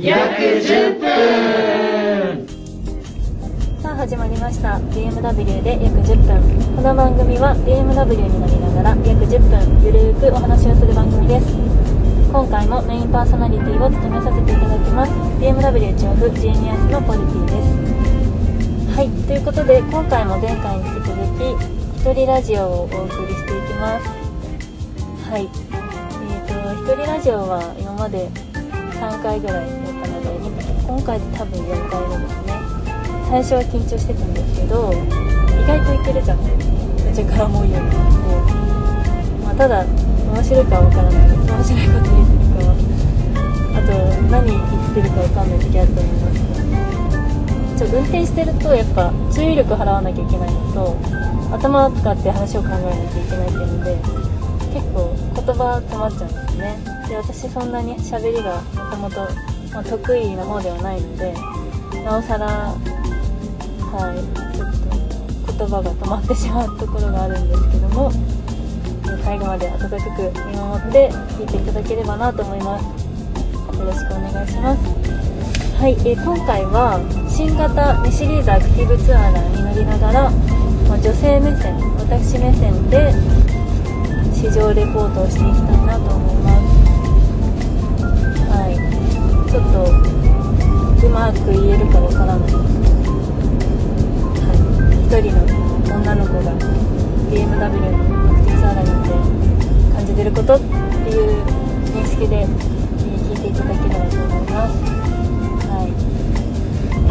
約10分。 さあ始まりました BMW で約10分。この番組は BMW に乗りながら約10分ゆるーくお話をする番組です。今回もメインパーソナリティを務めさせていただきます BMW 調布ジーニアスのポリティです。はい、ということで今回も前回に引き続き一人ラジオをお送りしていきます。はい、一人ラジオは今まで3回ぐらいやったので今回で多分4回目ですね。最初は緊張してたんですけど意外といけるじゃん途中から思うようになって、ただ面白いかは分からないです。面白いこと言ってるかはあと何言ってるか分かんない時あると思いますけど、運転してるとやっぱ注意力払わなきゃいけないのと頭を使って話を考えなきゃいけないっていうので結構言葉詰まっちゃうんですね。で私そんなに喋りがもともと得意な方ではないのでなおさらちょっと言葉が止まってしまうところがあるんですけども最後まで温かく見守って聞いていただければなと思います。よろしくお願いします。はい、今回は新型2シリーズアクティブツアーラーに乗りながら女性目線、私目線で市場レポートをしていきたいなと思います。はい、ちょっとうまく言えるかわからないですけど、一人の女の子が BMW のアクティブツアーラーに乗って感じてることっていう認識で聞いていただければと思います。はい、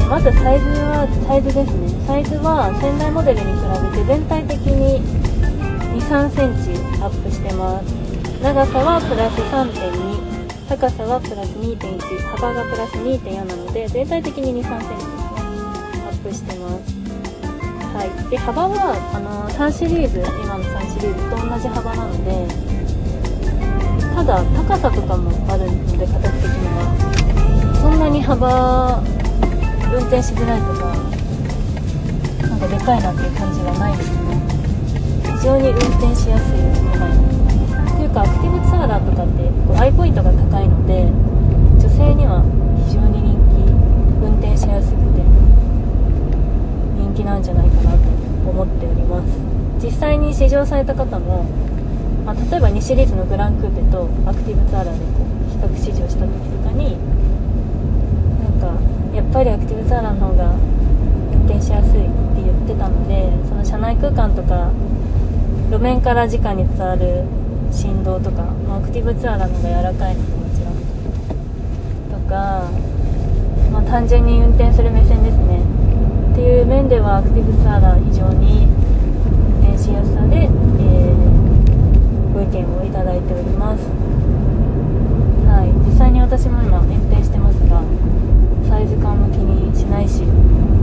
まずサイズですね。サイズは先代モデルに比べて全体的に 2,3 センチアップしてます。長さはプラス 3.2、 高さはプラス 2.1、 幅がプラス 2.4 なので全体的に 2,3 センチですねアップしてます。はい、で幅は3シリーズ今の3シリーズと同じ幅なのでただ高さとかもあるので形的にはそんなに幅運転しづらいとかなんかでかいなっていう感じがないですね。非常に運転しやすい車というかアクティブツアーラーとかってアイポイントが高いので女性には非常に人気、運転しやすくて人気なんじゃないかなと思っております。実際に試乗された方も、例えば2シリーズのグランクーペとアクティブツアーラーで比較試乗した時とかになんかやっぱりアクティブツアーラーの方が運転しやすいって言ってたのでその車内空間とか路面から直に伝わる振動とか、アクティブツアーラーの方が柔らかいのでもちろんとか、単純に運転する目線ですねっていう面ではアクティブツアーラー非常に運転しやすさで、ご意見をいただいております。はい、実際に私も今運転してますがサイズ感も気にしないし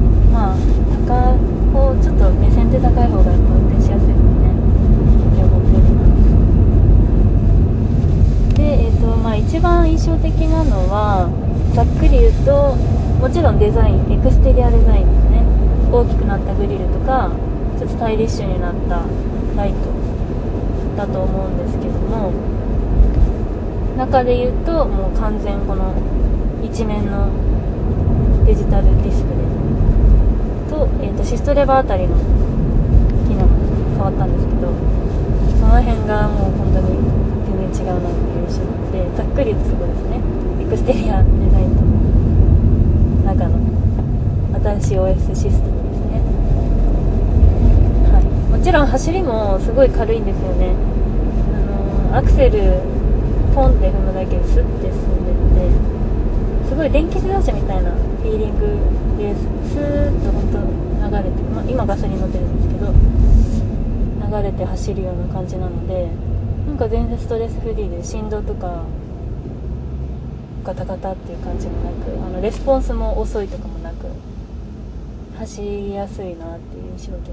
ちょっと目線って高い方がやっぱ運転しやすいですねって思っております。で、一番印象的なのはざっくり言うともちろんデザイン、エクステリアデザインですね。大きくなったグリルとかちょっとスタイリッシュになったライトだと思うんですけども中で言うともう完全この一面のデジタルディスプレイと、シフトレバーあたりの機能が変わったんですけどその辺がもう本当に全然違うなっていう印象なのでざっくり言うとそこですね。エクステリアデザインと中の新しい OS システムですね。はい、もちろん走りもすごい軽いんですよね。アクセルポンって踏むだけでスッて進んでるのですごい電気自動車みたいなフィーリングでスーッと本当流れて、今ガソリン乗ってるんですけど流れて走るような感じなのでなんか全然ストレスフリーで振動とかガタガタっていう感じもなくレスポンスも遅いとかもなく走りやすいなっていう印象です。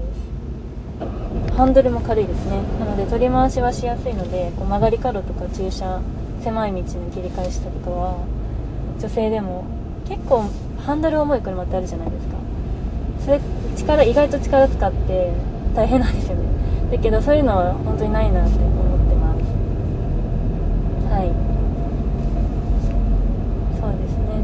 ハンドルも軽いですね。なので取り回しはしやすいので曲がり角とか駐車狭い道に切り返したりとかは女性でも結構ハンドル重い車ってあるじゃないですか。それ意外と力使って大変なんですよね。だけどそういうのは本当にないなって思ってます。はい、そうですね。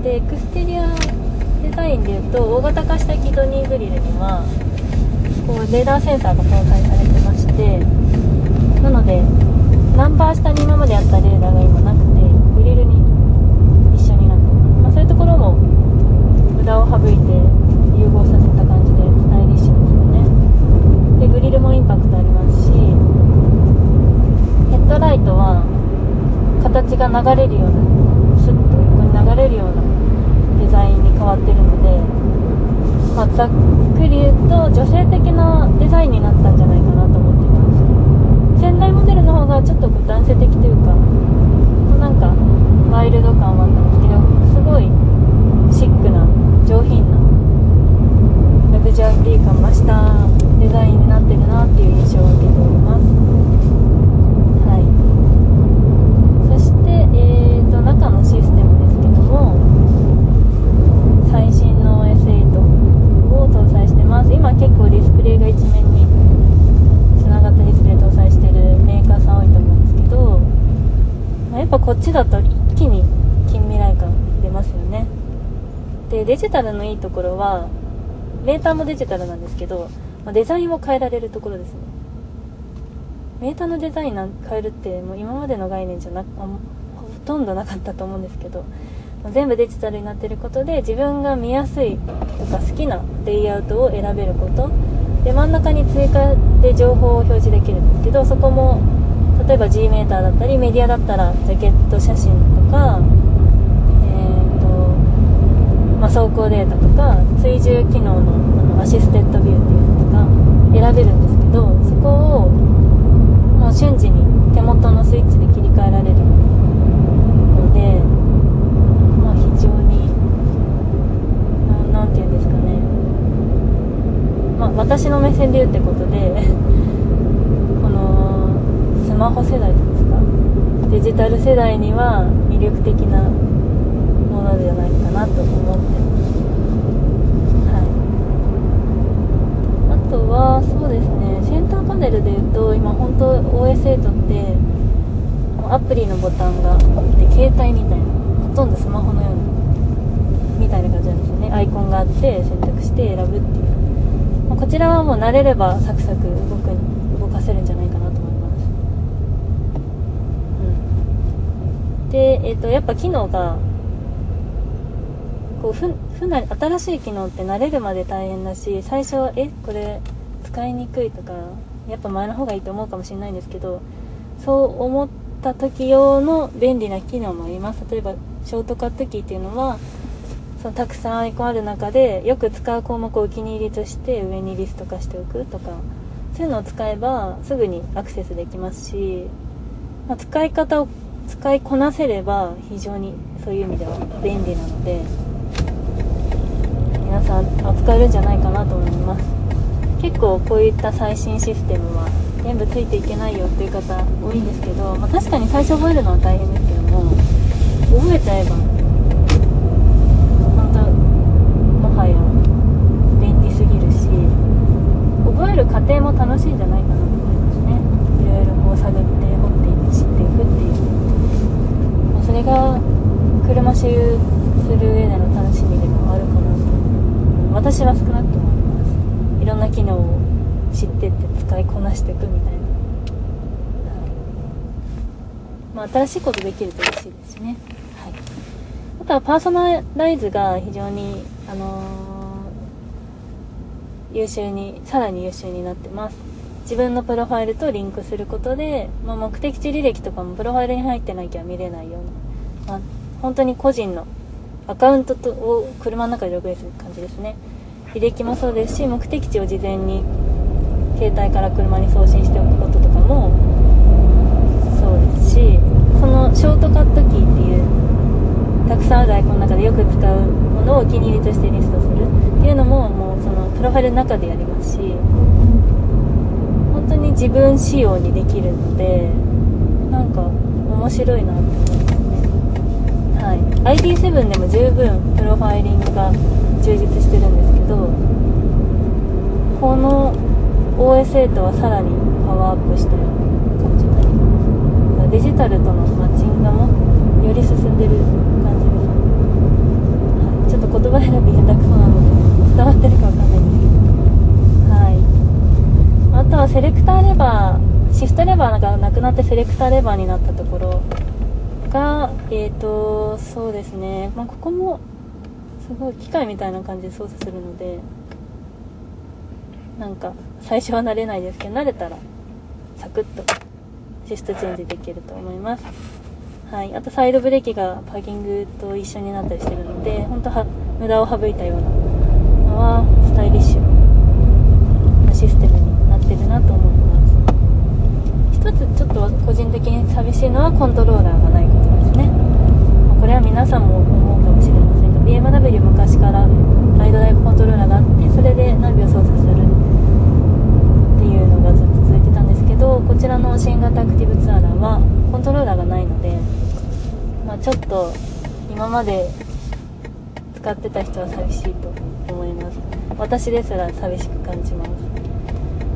でエクステリアデザインでいうと、大型化したキドニーグリルにはこうレーダーセンサーが搭載されてまして、なのでナンバー下に今まであったレーダーが今なくて、グリルに一緒になってます。そういうところも無駄を省いて融合させた感じでスタイリッシュですよね。でグリルもインパクトありますし、ヘッドライトは形が流れるような、スッと横に流れるようなデザインに変わってるので、ざっくり言うと女性的なデザインになったんじゃないかなと思っています。先代モデルの方がちょっと男性的というか、なんかワイルド感はあったんですけど、すごいシックな上品なラグジュアリー感増したデザインになってるなっていう印象を受けております。はい。そして、中のシステムですけども、最新の OS8 を搭載してます。今結構ディスプレイが一面につながったディスプレイ搭載してるメーカーさん多いと思うんですけど、やっぱこっちだと一気に近未来感出ますよね。でデジタルのいいところは、メーターもデジタルなんですけど、デザインを変えられるところですね。メーターのデザイン変えるってもう今までの概念じゃほとんどなかったと思うんですけど、全部デジタルになっていることで、自分が見やすいとか好きなレイアウトを選べることで、真ん中に追加で情報を表示できるんですけど、そこも例えば G メーターだったり、メディアだったらジャケット写真とか、走行データとか追従機能のアシステッドビューっていうのとか選べるんですけど、そこをもう瞬時に手元のスイッチで切り替えられるので、非常になんていうんですかね、私の目線で言うってことでこのスマホ世代ですか、デジタル世代には魅力的なものじゃないかなと思ってます。はい。あとはそうですね、センターパネルでいうと、今本当 OS8 ってアプリのボタンがあって、携帯みたいな、ほとんどスマホのようなみたいな感じなんですよね。アイコンがあって選択して選ぶっていう、こちらはもう慣れればサクサク動かせるんじゃないかなと思います。で、やっぱ機能がこう新しい機能って慣れるまで大変だし、最初はこれ使いにくいとか、やっぱ前の方がいいと思うかもしれないんですけど、そう思った時用の便利な機能もあります。例えばショートカットキーっていうのは、そのたくさんアイコンある中でよく使う項目をお気に入りとして上にリスト化しておくとか、そういうのを使えばすぐにアクセスできますし、使い方を使いこなせれば非常にそういう意味では便利なので、皆さん扱えるんじゃないかなと思います。結構こういった最新システムは全部ついていけないよっていう方多いんですけど、確かに最初覚えるのは大変ですけども、覚えちゃえば本当もはや便利すぎるし、覚える過程も楽しいんじゃないかなと思いますね。いろいろこう探って掘っていって知っていくっていう、それが車所有する上での楽しみでもあるかなと、私は少なくとも思います。いろんな機能を知ってって使いこなしていくみたいな、新しいことできると嬉しいですしね。はい。あとはパーソナライズが非常にさらに優秀になってます。自分のプロファイルとリンクすることで、目的地履歴とかもプロファイルに入ってなきゃ見れないような、本当に個人のアカウントを車の中でログインする感じですね。履歴もそうですし、目的地を事前に携帯から車に送信しておくこととかもそうですし、そのショートカットキーっていうたくさんあるアイコンの中でよく使うものをお気に入りとしてリストするっていうのも、もうそのプロファイルの中でやりますし、本当に自分仕様にできるので、なんか面白いなって思いますね。はい、ID7 でも十分プロファイリングが充実してるんですけど、この OS8 はさらにパワーアップしたような感じになります。デジタルとのマッチングもより進んでる感じですね。 言葉選び下手くそなので伝わってるかわかんないんですけど、はい。あとはセレクターレバー、シフトレバーがなくなってセレクターレバーになったところがそうですね、ここもすごい機械みたいな感じで操作するので、なんか最初は慣れないですけど、慣れたらサクッとシフトチェンジできると思います。はい。あとサイドブレーキがパーキングと一緒になったりしてるので、本当は無駄を省いたようなのはスタイリッシュなシステムになってるなと思います。一つちょっと個人的に寂しいのはコントローラーがないことですね。これは皆さんも思うかもしれませんが、 BMW 昔からライドライブコントローラーがあって、それでナビを操作するっていうのがずっと続いてたんですけど、こちらの新型アクティブツアラーはコントローラーがないので、ちょっと今まで使ってた人は寂しいと思います。私ですら寂しく感じます。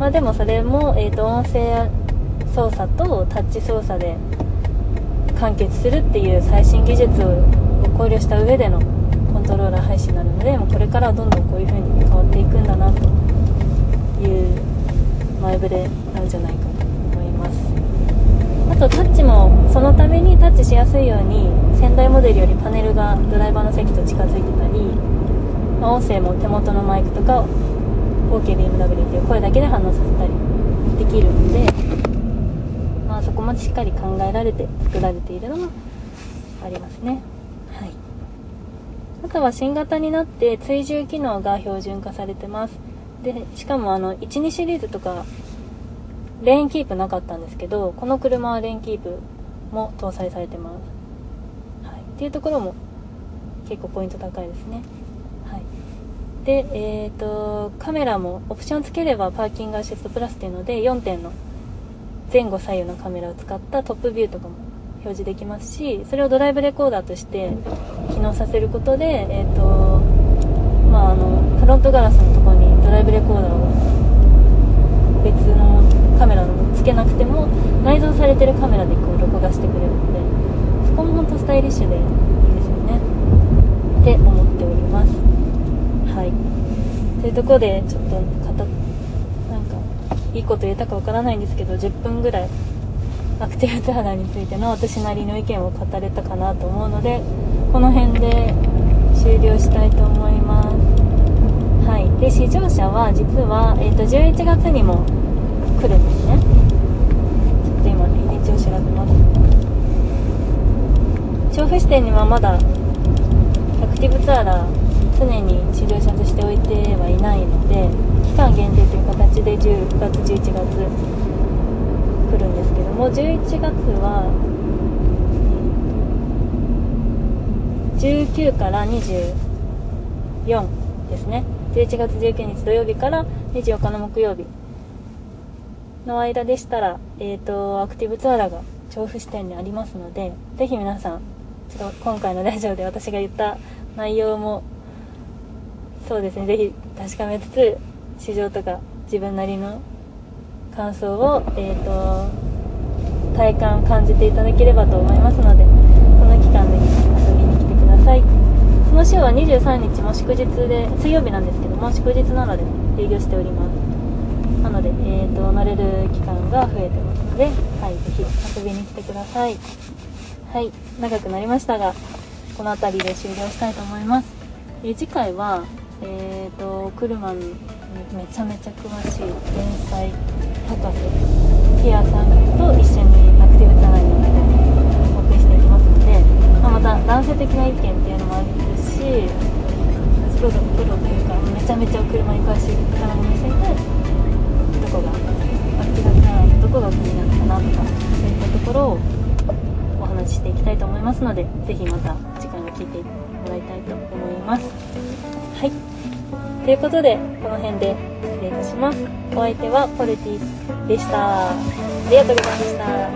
でもそれも、音声操作とタッチ操作で完結するっていう最新技術を考慮した上でのコントローラー配信なので、もうこれからどんどんこういう風に変わっていくんだなという前触れなんじゃないかと思います。あとタッチもそのためにタッチしやすいように先代モデルよりパネルがドライバーの席と近づいてたり、音声も手元のマイクとか OKBMW っていう声だけで反応させたりできるので、そこもしっかり考えられて作られているのもありますね。はい。あとは新型になって追従機能が標準化されてます。でしかも12シリーズとかレーンキープなかったんですけど、この車はレーンキープも搭載されてます。はい。っていうところも結構ポイント高いですね。はい。で、カメラもオプションつければパーキングアシストプラスっていうので4点の前後左右のカメラを使ったトップビューとかも表示できますし、それをドライブレコーダーとして機能させることで、フロントガラスのところにドライブレコーダーを別のカメラをつけなくても内蔵されてるカメラでこう録画してくれるので、そこも本当スタイリッシュでいいですよねって思っております。はい。というところでちょっといいこと言えたかわからないんですけど、10分ぐらいアクティブツアラーについての私なりの意見を語れたかなと思うので、この辺で終了したいと思います。はい。で、試乗車は実は、11月にも来るんですね。ちょっと今日にちを調べます。調布支店にはまだアクティブツアラー常に試乗車として置いてはいないので、期間限定という形で10月11月来るんですけども、11月は19から24ですね。11月19日土曜日から24日の木曜日の間でしたら、アクティブツアラーが調布支店にありますので、ぜひ皆さんちょっと今回のラジオで私が言った内容もそうですね、ぜひ確かめつつ試乗とか自分なりの感想を、体感感じていただければと思いますので、その期間で遊びに来てください。その週は23日も祝日で、水曜日なんですけども祝日なので営業しております。なので、乗れる期間が増えてますので、はい、ぜひ遊びに来てください。はい、長くなりましたがこの辺りで終了したいと思います。次回は車にめちゃめちゃ詳しい天才博士ピアさんと一緒にアクティブツアラーにお送りしていきますので、また男性的な意見っていうのもあるし、プロというかめちゃめちゃ車に詳しい方の目線でどこがアクティブツアラーのどこが気になるかなとか、そういったところをお話ししていきたいと思いますので、ぜひまた次回も聞いてもらいたいと思います。はい、ということでこの辺で失礼いたします。お相手はポルティでした。ありがとうございました。